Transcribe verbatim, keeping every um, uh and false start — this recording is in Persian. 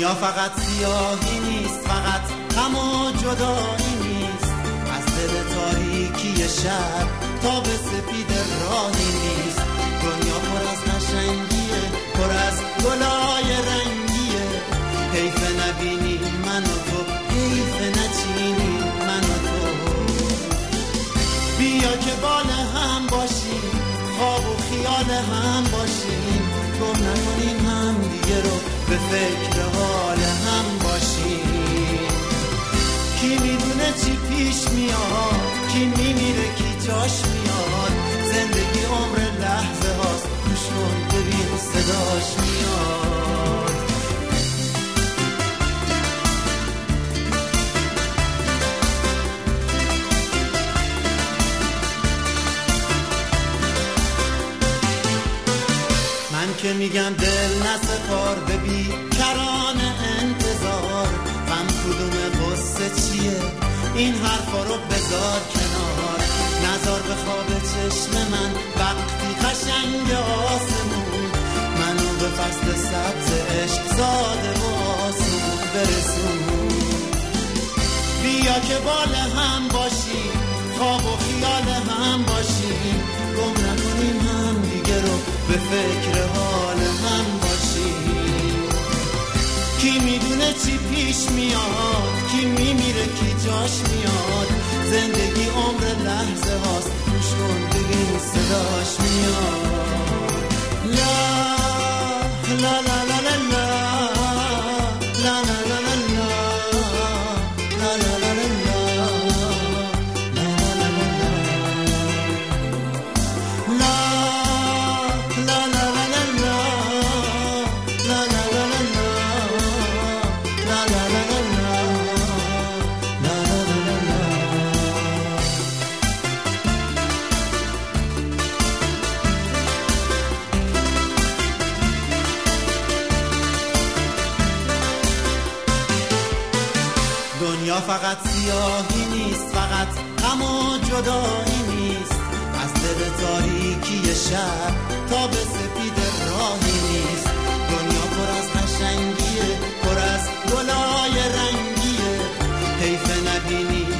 دنیا فقط سیاهی نیست، فقط غم و جدایی نیست، از دل تاریکی شب تا به سپید راهی نیست. دنیا پر از قشنگیه، پر از گلای رنگیه، حیف نبینی من و تو، حیف نچینی من و تو. بیا که بال هم باشیم، خواب و خیال هم باشیم، گم نکنیم هم دیگه رو، به فکر حال هم باشیم. کی میدونه چی پیش میاد، کی میمیره کی جاش میاد، زندگی عمر لحظه هاست، گوش کن ببین صداش میاد. من که میگم دل نسپار به بی کران انتظار، غم کدوم قصه چیه، این حرفا رو بذار کنار. نظر به خواب چشم من وقتی قشنگ آسمون، منو به فصل سبز عشق زاده و آسمون برسون. بیا که بال هم باشیم، خواب و خیال هم باشیم، گم نکنیم هم دیگه رو، به فکر حال هم باشیم. کی میدونه چی پیش میاد، کی میمیره کی جاش میاد، زندگی عمر لحظه هاست، گوش کن ببین صداش میاد. لا لا لا لا لا لا لا لا لا دنیا فقط سیاهی نیست، فقط غم و جدایی نیست، از دل تاریکی شب تا به سپید راهی نیست. دنیا پر از قشنگیه، پر از گلای رنگیه، حیف نبینی